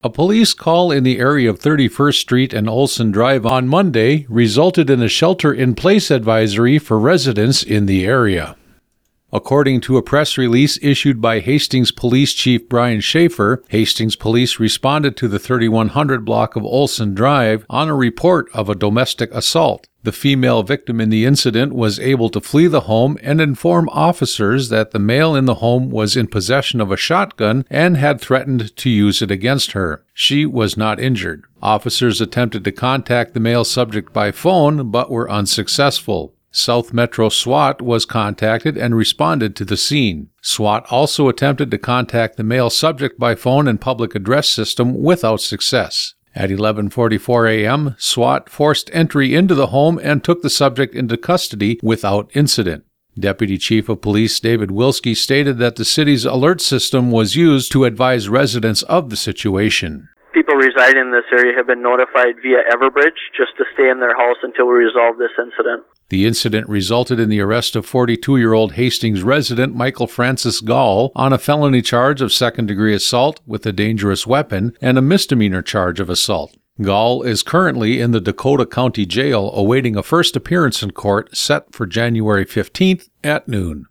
A police call in the area of 31st Street and Olson Drive on Monday resulted in a shelter-in-place advisory for residents in the area. According to a press release issued by Hastings Police Chief Brian Schaefer, Hastings Police responded to the 3100 block of Olson Drive on a report of a domestic assault. The female victim in the incident was able to flee the home and inform officers that the male in the home was in possession of a shotgun and had threatened to use it against her. She was not injured. Officers attempted to contact the male subject by phone but were unsuccessful. South Metro SWAT was contacted and responded to the scene. SWAT also attempted to contact the male subject by phone and public address system without success. At 11:44 a.m., SWAT forced entry into the home and took the subject into custody without incident. Deputy Chief of Police David Wilski stated that the city's alert system was used to advise residents of the situation. People residing in this area have been notified via Everbridge just to stay in their house until we resolve this incident. The incident resulted in the arrest of 42-year-old Hastings resident Michael Francis Gall on a felony charge of second-degree assault with a dangerous weapon and a misdemeanor charge of assault. Gall is currently in the Dakota County Jail awaiting a first appearance in court set for January 15th at noon.